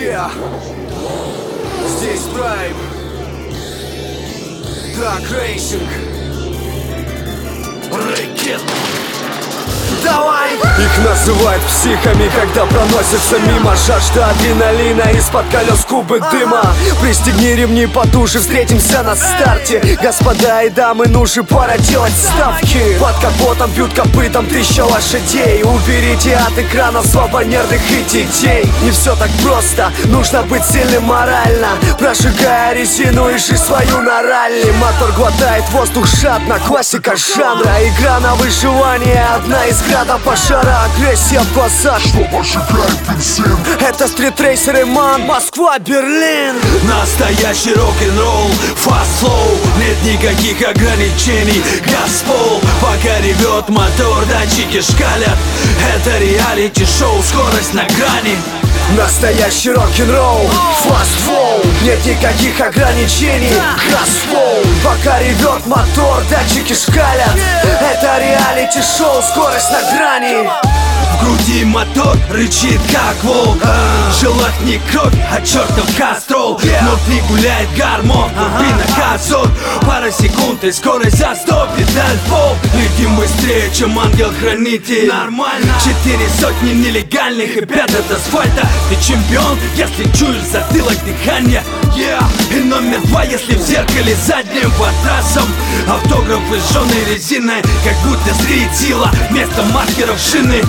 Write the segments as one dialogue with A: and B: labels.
A: Yeah. Здесь Prime Drag Racing Рэкет. Давай! Их называют психами, когда проносятся мимо. Жажда адреналина, из-под колес кубы дыма. Пристегни ремни потуже, встретимся на старте. Господа и дамы, нужно пора делать ставки. Под капотом бьют копытом 1000 лошадей. Уберите от экрана слабонервных и детей. Не все так просто, нужно быть сильным морально. Прожигая резину и жизнь свою на ралли. Мотор глотает воздух жадно, классика жанра. Игра на выживание, одна из града пожара. Агрессия в глазах,
B: что пожигает бензин.
A: это стритрейсеры, ман, Москва, Берлин.
C: Настоящий рок-н-ролл, фаст-флоу. Нет никаких ограничений, газ в пол. Пока ревет мотор, датчики шкалят. Это реалити-шоу, скорость на грани.
A: Настоящий рок-н-ролл, фаст-флоу. Нет никаких ограничений, газ в пол. Пока ревет мотор, датчики шкалят. Это реалити-шоу, скорость на грани.
C: В груди мотор рычит как волк. Желать не кровь, а чертов кастрол. Внутри гуляет гормон, турбина газон. Пара секунд и скорость за 100, педаль в пол. Летим быстрее, чем ангел-хранитель. Нормально. 4 сотни нелегальных и 5 от асфальта. Ты чемпион, если чуешь затылок дыхания. И номер 2, если в зеркале задним по трассам. Автографы с жженой резиной, как будто светило вместо маркеров шины.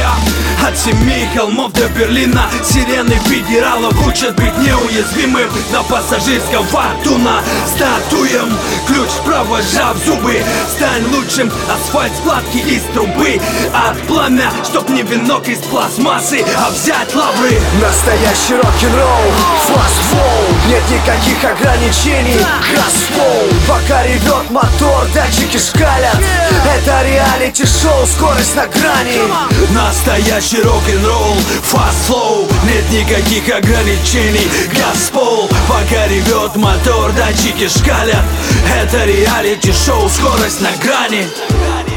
C: От 7 холмов до Берлина сирены федералов учат быть неуязвимым. На пассажирском фортуна стартуем. Ключ вправо, сжав зубы. Стань лучшим, асфальт складки из трубы. От пламя, чтоб не венок из пластмассы, а взять лавры.
A: Настоящий рок-н-ролл, фаст-флоу. Нет никаких ограничений, газ в пол. Пока ревет мотор, датчики шкалят. Это реалити-шоу, скорость на грани.
C: Настоящий рок-н-ролл, фаст-флоу. Нет никаких ограничений, газ в пол. Пока ревет мотор, датчики шкалят. Это реалити-шоу, скорость на грани.